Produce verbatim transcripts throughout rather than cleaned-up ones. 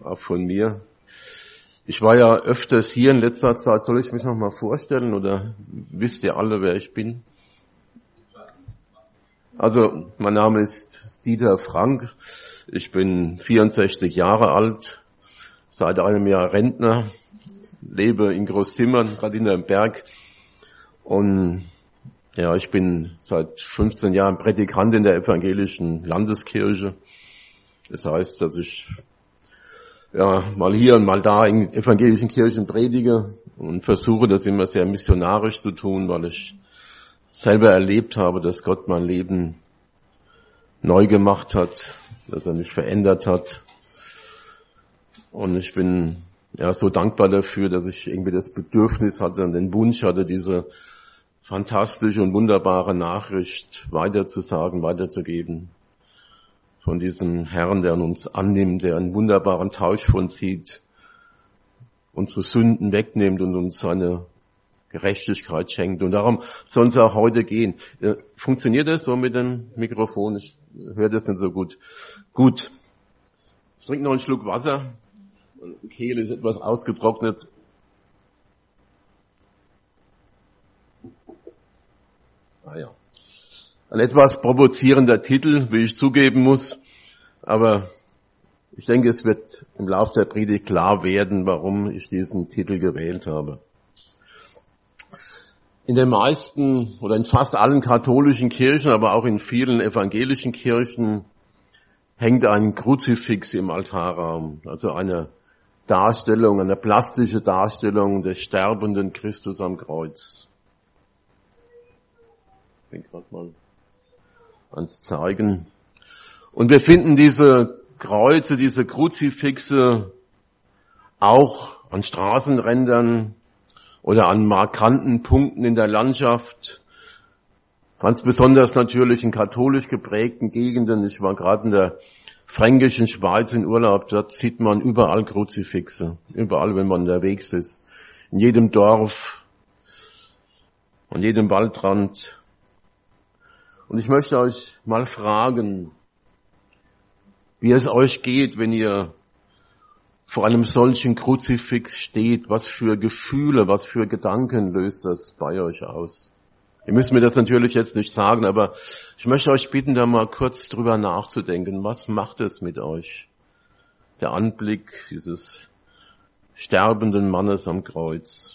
auch von mir. Ich war ja öfters hier in letzter Zeit. Soll ich mich noch mal vorstellen oder wisst ihr alle, wer ich bin? Also, mein Name ist Dieter Frank. Ich bin vierundsechzig Jahre alt, seit einem Jahr Rentner, lebe in Großzimmern, gerade in einem Berg. Und ja, ich bin seit fünfzehn Jahren Predikant in der evangelischen Landeskirche. Das heißt, dass ich ja mal hier und mal da in evangelischen Kirchen predige und versuche, das immer sehr missionarisch zu tun, weil ich selber erlebt habe, dass Gott mein Leben neu gemacht hat, dass er mich verändert hat. Und ich bin ja so dankbar dafür, dass ich irgendwie das Bedürfnis hatte und den Wunsch hatte, diese fantastische und wunderbare Nachricht weiterzusagen, weiterzugeben. Von diesem Herrn, der uns annimmt, der einen wunderbaren Tausch von sieht, unsere Sünden wegnimmt und uns seine Gerechtigkeit schenkt. Und darum soll es auch heute gehen. Funktioniert das so mit dem Mikrofon? Ich höre das nicht so gut. Gut. Ich trinke noch einen Schluck Wasser. Die Kehle ist etwas ausgetrocknet. Ah ja. Ein etwas provozierender Titel, wie ich zugeben muss. Aber ich denke, es wird im Laufe der Predigt klar werden, warum ich diesen Titel gewählt habe. In den meisten oder in fast allen katholischen Kirchen, aber auch in vielen evangelischen Kirchen hängt ein Kruzifix im Altarraum, also eine Darstellung, eine plastische Darstellung des sterbenden Christus am Kreuz. Ich bin gerade mal ans Zeigen. Und wir finden diese Kreuze, diese Kruzifixe auch an Straßenrändern oder an markanten Punkten in der Landschaft. Ganz besonders natürlich in katholisch geprägten Gegenden. Ich war gerade in der fränkischen Schweiz in Urlaub, dort sieht man überall Kruzifixe. Überall, wenn man unterwegs ist. In jedem Dorf, an jedem Waldrand. Und ich möchte euch mal fragen, wie es euch geht, wenn ihr vor einem solchen Kruzifix steht. Was für Gefühle, was für Gedanken löst das bei euch aus? Ihr müsst mir das natürlich jetzt nicht sagen, aber ich möchte euch bitten, da mal kurz drüber nachzudenken. Was macht es mit euch? Der Anblick dieses sterbenden Mannes am Kreuz.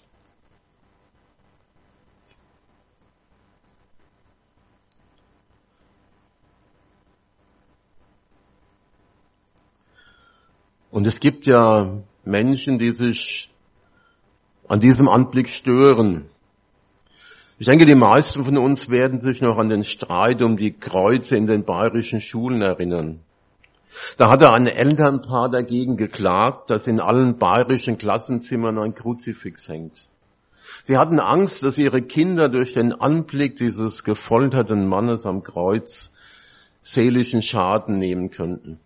Und es gibt ja Menschen, die sich an diesem Anblick stören. Ich denke, die meisten von uns werden sich noch an den Streit um die Kreuze in den bayerischen Schulen erinnern. Da hatte ein Elternpaar dagegen geklagt, dass in allen bayerischen Klassenzimmern ein Kruzifix hängt. Sie hatten Angst, dass ihre Kinder durch den Anblick dieses gefolterten Mannes am Kreuz seelischen Schaden nehmen könnten.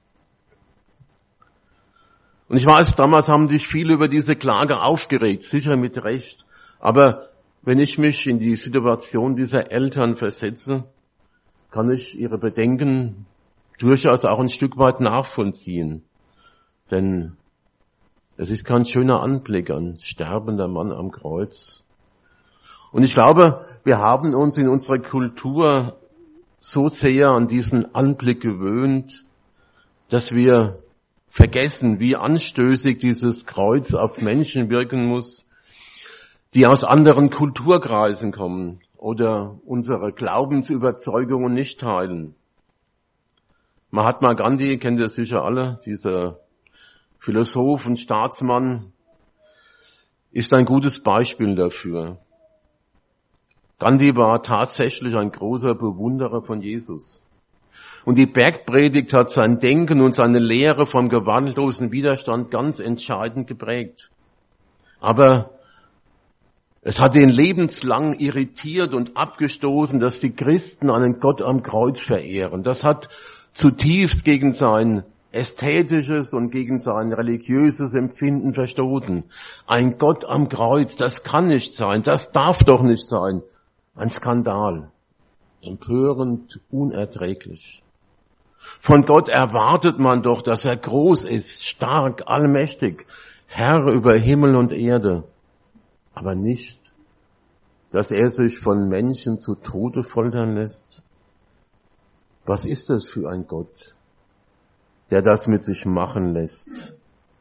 Und ich weiß, damals haben sich viele über diese Klage aufgeregt, sicher mit Recht. Aber wenn ich mich in die Situation dieser Eltern versetze, kann ich ihre Bedenken durchaus auch ein Stück weit nachvollziehen. Denn es ist kein schöner Anblick, ein sterbender Mann am Kreuz. Und ich glaube, wir haben uns in unserer Kultur so sehr an diesen Anblick gewöhnt, dass wir vergessen, wie anstößig dieses Kreuz auf Menschen wirken muss, die aus anderen Kulturkreisen kommen oder unsere Glaubensüberzeugungen nicht teilen. Mahatma Gandhi, kennt ihr sicher alle, dieser Philosoph und Staatsmann, ist ein gutes Beispiel dafür. Gandhi war tatsächlich ein großer Bewunderer von Jesus. Und die Bergpredigt hat sein Denken und seine Lehre vom gewaltlosen Widerstand ganz entscheidend geprägt. Aber es hat ihn lebenslang irritiert und abgestoßen, dass die Christen einen Gott am Kreuz verehren. Das hat zutiefst gegen sein ästhetisches und gegen sein religiöses Empfinden verstoßen. Ein Gott am Kreuz, das kann nicht sein, das darf doch nicht sein. Ein Skandal. Empörend, unerträglich. Von Gott erwartet man doch, dass er groß ist, stark, allmächtig, Herr über Himmel und Erde. Aber nicht, dass er sich von Menschen zu Tode foltern lässt. Was ist das für ein Gott, der das mit sich machen lässt?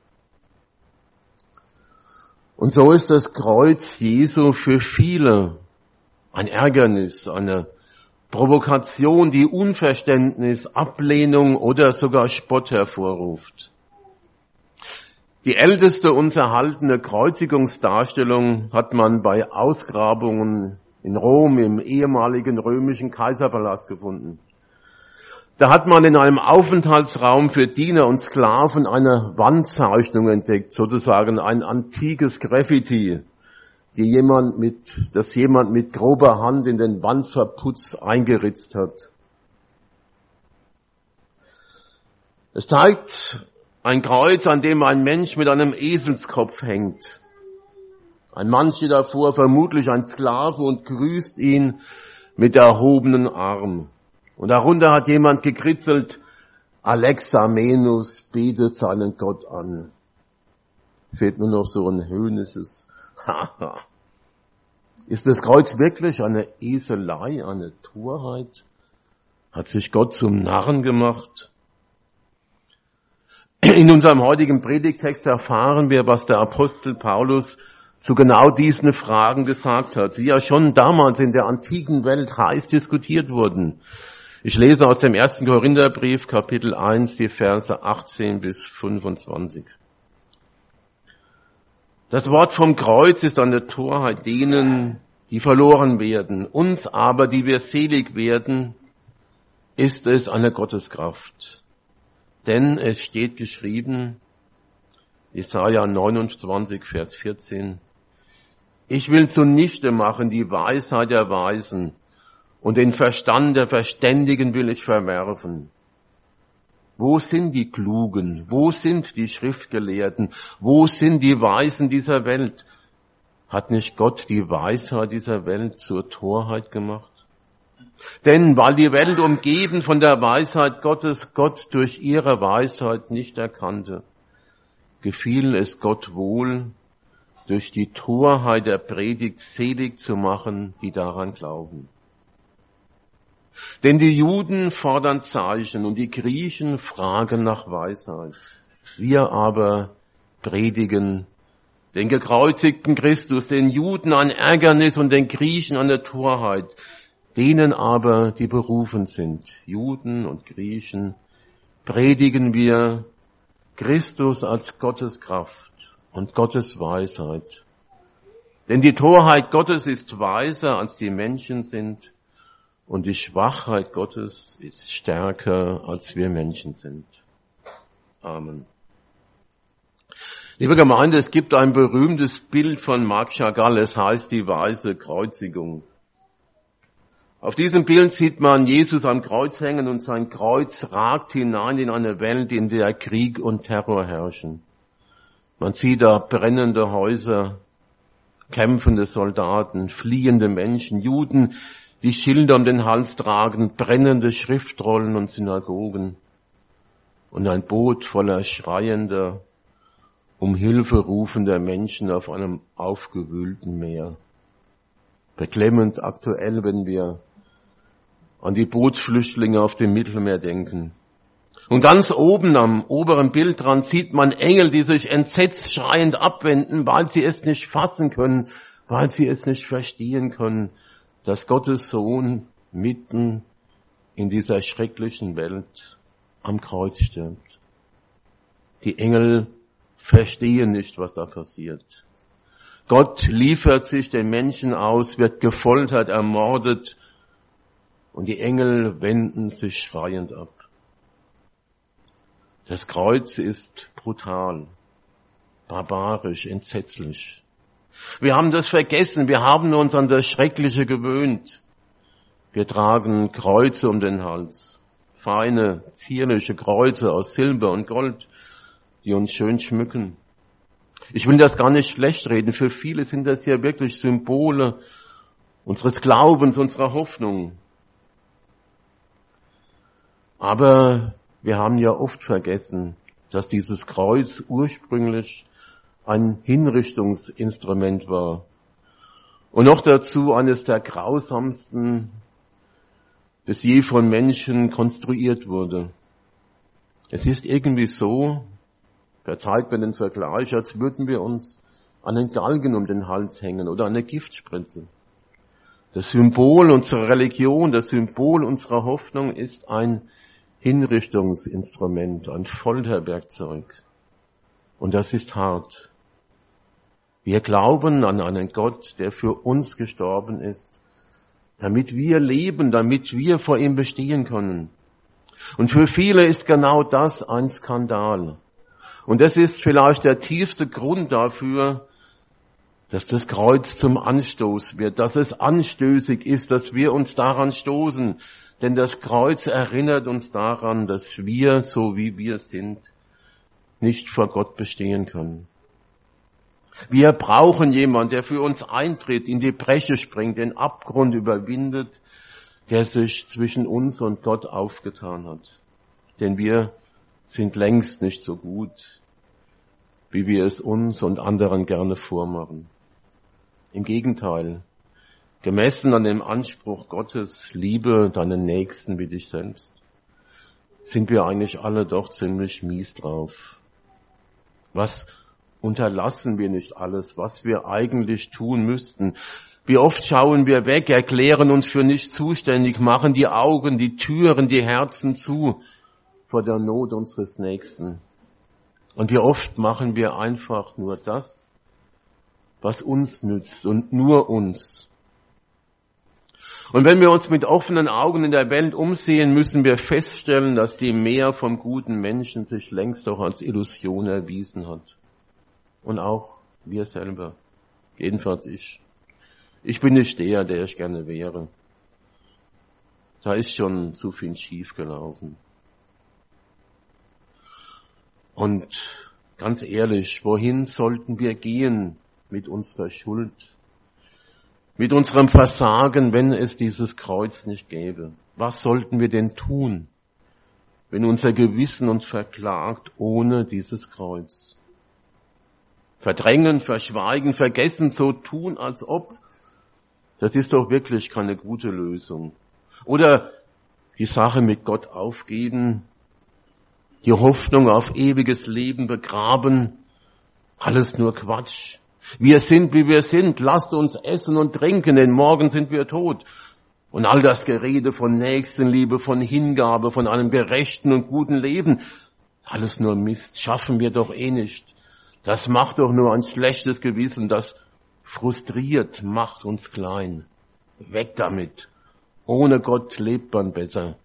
Und so ist das Kreuz Jesu für viele ein Ärgernis, eine Provokation, die Unverständnis, Ablehnung oder sogar Spott hervorruft. Die älteste uns erhaltene Kreuzigungsdarstellung hat man bei Ausgrabungen in Rom im ehemaligen römischen Kaiserpalast gefunden. Da hat man in einem Aufenthaltsraum für Diener und Sklaven eine Wandzeichnung entdeckt, sozusagen ein antikes Graffiti, die jemand mit, das jemand mit grober Hand in den Wandverputz eingeritzt hat. Es zeigt ein Kreuz, an dem ein Mensch mit einem Eselskopf hängt. Ein Mann steht davor, vermutlich ein Sklave, und grüßt ihn mit erhobenen Arm. Und darunter hat jemand gekritzelt, Alexamenus betet seinen Gott an. Fehlt nur noch so ein höhnisches Haha. Ist das Kreuz wirklich eine Eselei, eine Torheit? Hat sich Gott zum Narren gemacht? In unserem heutigen Predigtext erfahren wir, was der Apostel Paulus zu genau diesen Fragen gesagt hat, die ja schon damals in der antiken Welt heiß diskutiert wurden. Ich lese aus dem ersten Korintherbrief, Kapitel eins, die Verse achtzehn bis fünfundzwanzig. Das Wort vom Kreuz ist eine Torheit denen, die verloren werden. Uns aber, die wir selig werden, ist es eine Gotteskraft. Denn es steht geschrieben, Jesaja neunundzwanzig, Vers vierzehn, ich will zunichte machen die Weisheit der Weisen, und den Verstand der Verständigen will ich verwerfen. Wo sind die Klugen? Wo sind die Schriftgelehrten? Wo sind die Weisen dieser Welt? Hat nicht Gott die Weisheit dieser Welt zur Torheit gemacht? Denn weil die Welt umgeben von der Weisheit Gottes Gott durch ihre Weisheit nicht erkannte, gefiel es Gott wohl, durch die Torheit der Predigt selig zu machen, die daran glauben. Denn die Juden fordern Zeichen und die Griechen fragen nach Weisheit. Wir aber predigen den gekreuzigten Christus, den Juden ein Ärgernis und den Griechen eine Torheit. Denen aber, die berufen sind, Juden und Griechen, predigen wir Christus als Gottes Kraft und Gottes Weisheit. Denn die Torheit Gottes ist weiser, als die Menschen sind, und die Schwachheit Gottes ist stärker, als wir Menschen sind. Amen. Liebe Gemeinde, es gibt ein berühmtes Bild von Marc Chagall, es heißt die weiße Kreuzigung. Auf diesem Bild sieht man Jesus am Kreuz hängen und sein Kreuz ragt hinein in eine Welt, in der Krieg und Terror herrschen. Man sieht da brennende Häuser, kämpfende Soldaten, fliehende Menschen, Juden, die Schilder um den Hals tragen, brennende Schriftrollen und Synagogen und ein Boot voller schreiender, um Hilfe rufender Menschen auf einem aufgewühlten Meer. Beklemmend aktuell, wenn wir an die Bootsflüchtlinge auf dem Mittelmeer denken. Und ganz oben am oberen Bildrand sieht man Engel, die sich entsetzt schreiend abwenden, weil sie es nicht fassen können, weil sie es nicht verstehen können, dass Gottes Sohn mitten in dieser schrecklichen Welt am Kreuz stirbt. Die Engel verstehen nicht, was da passiert. Gott liefert sich den Menschen aus, wird gefoltert, ermordet, und die Engel wenden sich schreiend ab. Das Kreuz ist brutal, barbarisch, entsetzlich. Wir haben das vergessen, wir haben uns an das Schreckliche gewöhnt. Wir tragen Kreuze um den Hals, feine, zierliche Kreuze aus Silber und Gold, die uns schön schmücken. Ich will das gar nicht schlecht reden, für viele sind das ja wirklich Symbole unseres Glaubens, unserer Hoffnung. Aber wir haben ja oft vergessen, dass dieses Kreuz ursprünglich ein Hinrichtungsinstrument war. Und noch dazu eines der grausamsten, das je von Menschen konstruiert wurde. Es ist irgendwie so, verzeiht mir den Vergleich, als würden wir uns einen Galgen um den Hals hängen oder eine Giftspritze. Das Symbol unserer Religion, das Symbol unserer Hoffnung ist ein Hinrichtungsinstrument, ein Folterwerkzeug. Und das ist hart. Wir glauben an einen Gott, der für uns gestorben ist, damit wir leben, damit wir vor ihm bestehen können. Und für viele ist genau das ein Skandal. Und das ist vielleicht der tiefste Grund dafür, dass das Kreuz zum Anstoß wird, dass es anstößig ist, dass wir uns daran stoßen. Denn das Kreuz erinnert uns daran, dass wir, so wie wir sind, nicht vor Gott bestehen können. Wir brauchen jemanden, der für uns eintritt, in die Bresche springt, den Abgrund überwindet, der sich zwischen uns und Gott aufgetan hat. Denn wir sind längst nicht so gut, wie wir es uns und anderen gerne vormachen. Im Gegenteil, gemessen an dem Anspruch Gottes, liebe deinen Nächsten wie dich selbst, sind wir eigentlich alle doch ziemlich mies drauf. Was unterlassen wir nicht alles, was wir eigentlich tun müssten? Wie oft schauen wir weg, erklären uns für nicht zuständig, machen die Augen, die Türen, die Herzen zu vor der Not unseres Nächsten. Und wie oft machen wir einfach nur das, was uns nützt und nur uns. Und wenn wir uns mit offenen Augen in der Welt umsehen, müssen wir feststellen, dass die Mehr vom guten Menschen sich längst doch als Illusion erwiesen hat. Und auch wir selber, jedenfalls ich. Ich bin nicht der, der ich gerne wäre. Da ist schon zu viel schief gelaufen. Und ganz ehrlich, wohin sollten wir gehen mit unserer Schuld, mit unserem Versagen, wenn es dieses Kreuz nicht gäbe? Was sollten wir denn tun, wenn unser Gewissen uns verklagt ohne dieses Kreuz? Verdrängen, verschweigen, vergessen, so tun, als ob, das ist doch wirklich keine gute Lösung. Oder die Sache mit Gott aufgeben, die Hoffnung auf ewiges Leben begraben, alles nur Quatsch. Wir sind, wie wir sind, lasst uns essen und trinken, denn morgen sind wir tot. Und all das Gerede von Nächstenliebe, von Hingabe, von einem gerechten und guten Leben, alles nur Mist, schaffen wir doch eh nicht. Das macht doch nur ein schlechtes Gewissen, das frustriert, macht uns klein. Weg damit. Ohne Gott lebt man besser.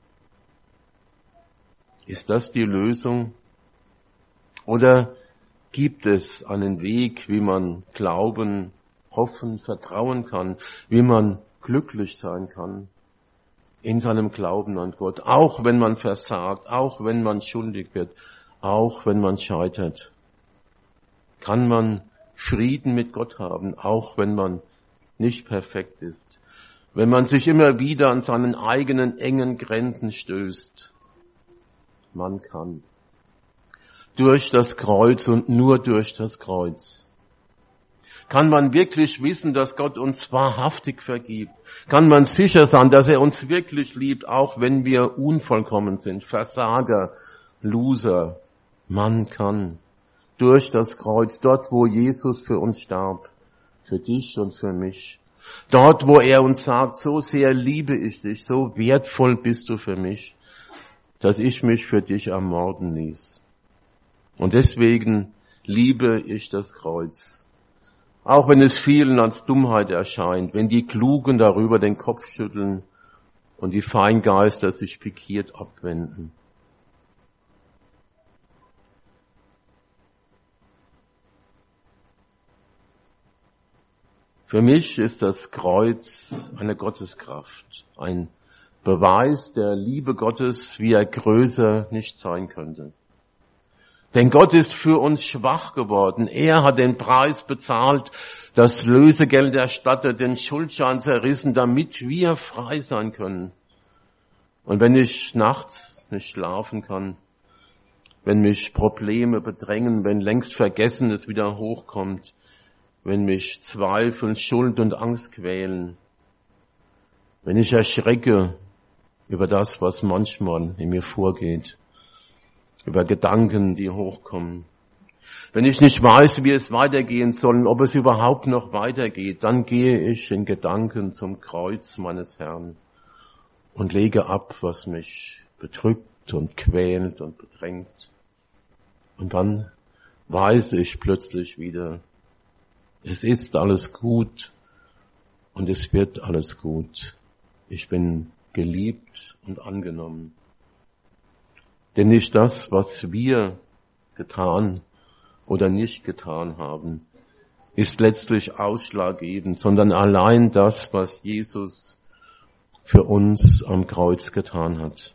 Ist das die Lösung? Oder gibt es einen Weg, wie man glauben, hoffen, vertrauen kann, wie man glücklich sein kann in seinem Glauben an Gott, auch wenn man versagt, auch wenn man schuldig wird, auch wenn man scheitert? Kann man Frieden mit Gott haben, auch wenn man nicht perfekt ist, wenn man sich immer wieder an seinen eigenen engen Grenzen stößt? Man kann. Durch das Kreuz und nur durch das Kreuz. Kann man wirklich wissen, dass Gott uns wahrhaftig vergibt? Kann man sicher sein, dass er uns wirklich liebt, auch wenn wir unvollkommen sind, Versager, Loser? Man kann. Durch das Kreuz, dort wo Jesus für uns starb, für dich und für mich. Dort wo er uns sagt, so sehr liebe ich dich, so wertvoll bist du für mich, dass ich mich für dich ermorden ließ. Und deswegen liebe ich das Kreuz. Auch wenn es vielen als Dummheit erscheint, wenn die Klugen darüber den Kopf schütteln und die Feingeister sich pikiert abwenden. Für mich ist das Kreuz eine Gotteskraft, ein Beweis der Liebe Gottes, wie er größer nicht sein könnte. Denn Gott ist für uns schwach geworden. Er hat den Preis bezahlt, das Lösegeld erstattet, den Schuldschein zerrissen, damit wir frei sein können. Und wenn ich nachts nicht schlafen kann, wenn mich Probleme bedrängen, wenn längst Vergessenes wieder hochkommt, wenn mich Zweifel, Schuld und Angst quälen, wenn ich erschrecke über das, was manchmal in mir vorgeht, über Gedanken, die hochkommen. Wenn ich nicht weiß, wie es weitergehen soll, ob es überhaupt noch weitergeht, dann gehe ich in Gedanken zum Kreuz meines Herrn und lege ab, was mich bedrückt und quält und bedrängt. Und dann weiß ich plötzlich wieder, es ist alles gut und es wird alles gut. Ich bin geliebt und angenommen. Denn nicht das, was wir getan oder nicht getan haben, ist letztlich ausschlaggebend, sondern allein das, was Jesus für uns am Kreuz getan hat.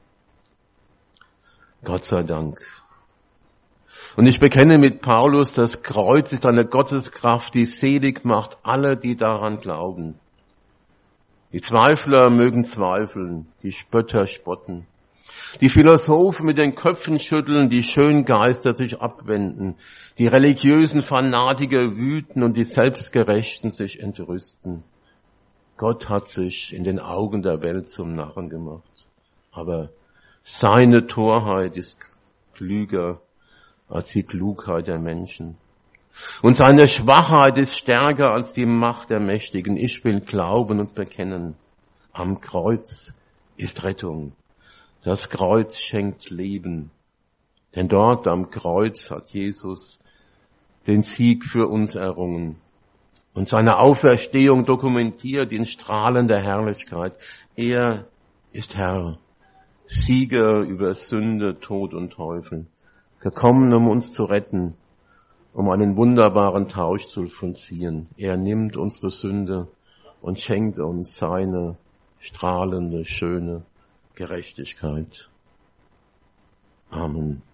Gott sei Dank. Und ich bekenne mit Paulus, das Kreuz ist eine Gotteskraft, die selig macht alle, die daran glauben. Die Zweifler mögen zweifeln, die Spötter spotten. Die Philosophen mit den Köpfen schütteln, die Schöngeister sich abwenden. Die religiösen Fanatiker wüten und die Selbstgerechten sich entrüsten. Gott hat sich in den Augen der Welt zum Narren gemacht. Aber seine Torheit ist klüger als die Klugheit der Menschen. Und seine Schwachheit ist stärker als die Macht der Mächtigen. Ich will glauben und bekennen. Am Kreuz ist Rettung. Das Kreuz schenkt Leben. Denn dort am Kreuz hat Jesus den Sieg für uns errungen und seine Auferstehung dokumentiert in strahlender Herrlichkeit. Er ist Herr, Sieger über Sünde, Tod und Teufel, gekommen, um uns zu retten, um einen wunderbaren Tausch zu vollziehen. Er nimmt unsere Sünde und schenkt uns seine strahlende, schöne Gerechtigkeit. Amen.